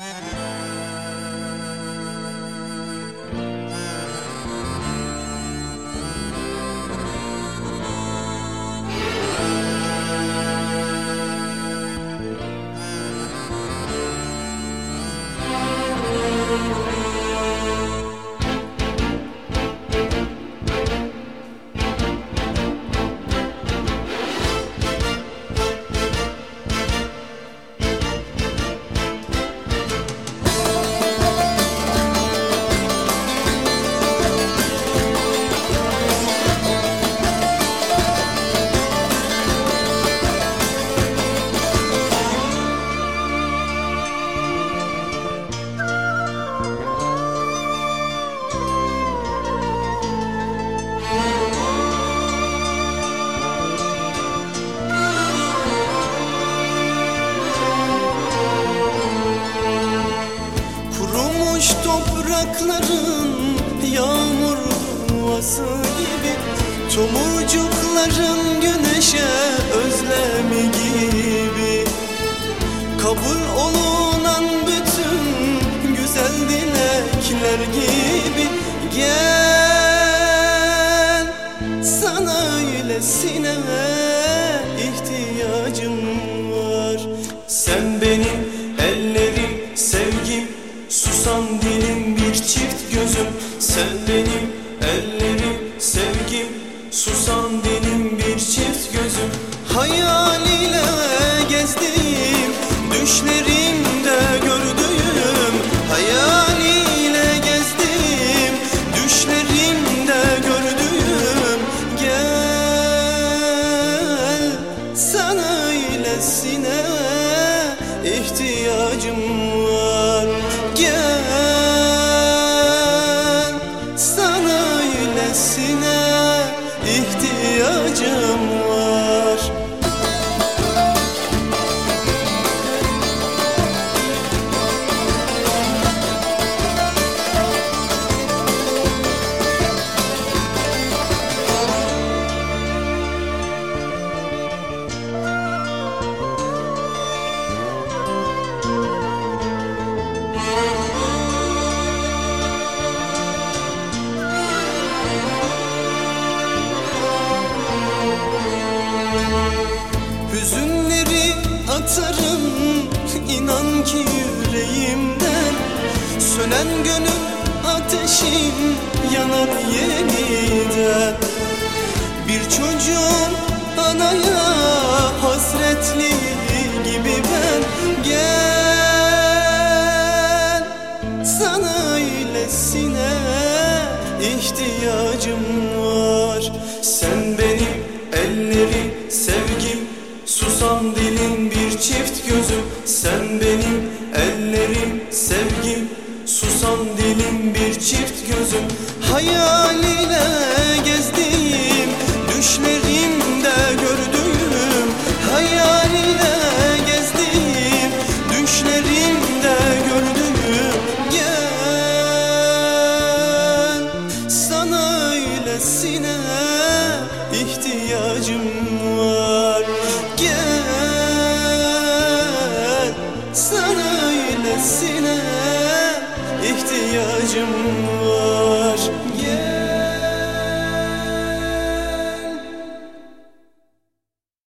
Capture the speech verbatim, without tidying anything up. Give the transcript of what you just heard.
Toprakların yağmur yuvası gibi, tomurcukların güneşe özlemi gibi, kabul olunan bütün güzel dilekler gibi. Gel, sana öylesine ihtiyacım var. Sen benim ellerim, sevgim, susan dilim, bir çift gözüm. Sen benim ellerim, sevgim, susan dilim, bir çift gözüm. Hayal ile gezdiğim, düşlerimde gördüğüm, hayal ile gezdiğim, düşlerimde gördüğüm. Gel, sana öylesine ihtiyacım var. Gel, sana öylesine ihtiyacım var. Hüzünleri atarım, inan ki yüreğimden. Sönen gönül ateşim yanar yeniden. Bir çocuğun anaya hasretliği gibi ben. Gel, sana öylesine ihtiyacım var. Sen benim ellerim, sevgim, susan dilim, bir çift gözüm. Sen